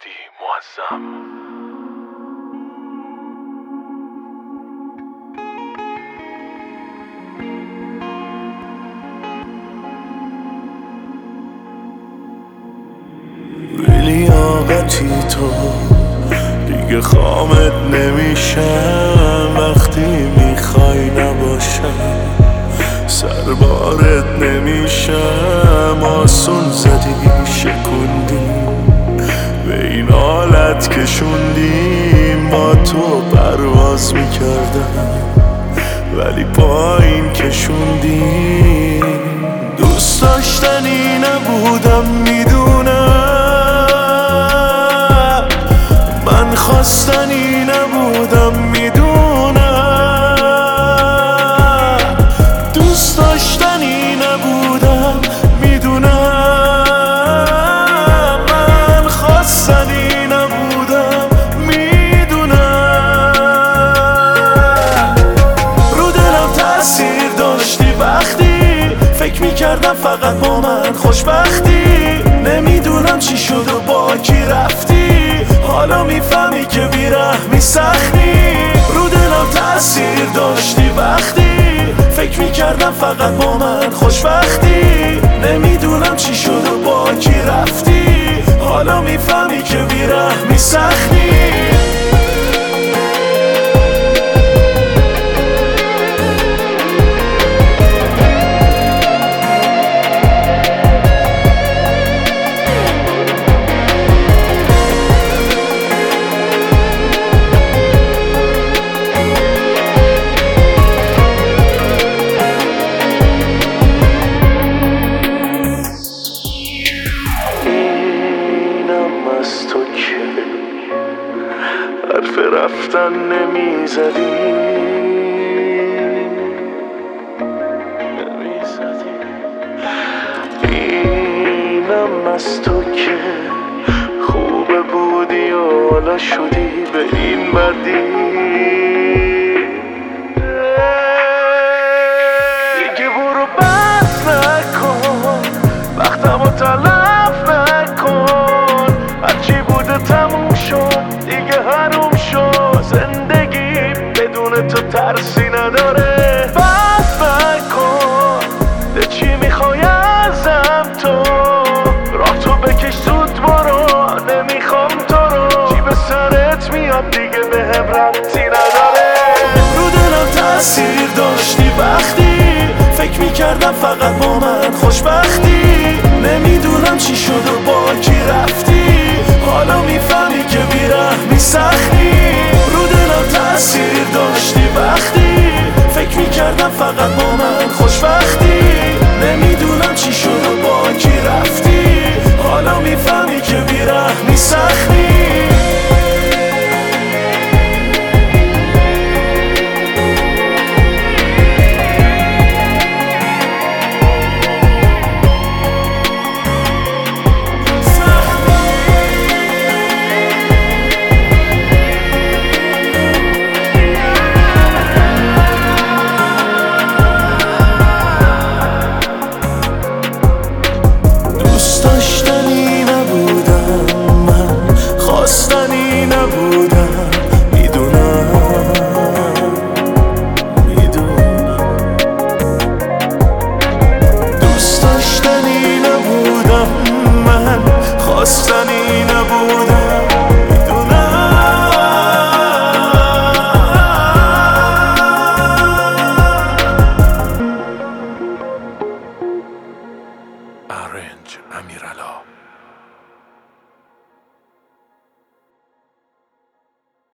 مهدی معظم. لیاقتی تو دیگه خامت نمیشم، وقتی میخوای نباشم سربارت نمیشم. آسون زدی شکوندی به این حالت کشوندیم، با تو پرواز میکردم ولی پایین کشوندیم. دوست داشتنی نبودم میدونم، من خواستنی نبودم میدونم، دوست داشتنی نبودم میدونم، من خواستنی نبودم میدونم. رو دلم تأثیر داشتی وقتی فکر میکردم فقط با من خوشبختی. نمیدونم چی شد و با کی رفتی، حالا میفهمی که بیرحمی سختی. رو دلم تأثیر داشتی وقتی فکر میکردم فقط با من خوشبختی. نمیدونم چی شد و با کی رفتی، حالا میفهمی که بیرحمی سختی. از تو که حرف رفتن نمیزدی، اینم از تو که خوبه بودی و حالا شدی به این بدی. دیگه برو بس نکن وقتمو تلف نکن، هرچی بوده تموم شد دیگه حروم شد. زندگی بدون تو ترسی نداره. بس نکن ده چی میخوای ازم تو، راه تو بکش زود برو، نمیخوام تو رو. چی به سرت میاد دیگه به هم ربطی نداره. رو دلم تأثیر داشتی وقتی فکر میکردم فقط با من خوشبختی. نمیدونم چی شد و با کی رفتی، حالا میفهمی که بیرحمی سختی. رو دلم تأثیر داشتی وقتی فکر میکردم فقط با من خوشبختی. نمیدونم چی شد و با کی رفتی، حالا میفهمی که بیرحمی سختی. خواستنی نبودم میدونم، دوست داشتنی نبودم من، خواستنی نبودم میدونم. ارنج امیرعلا.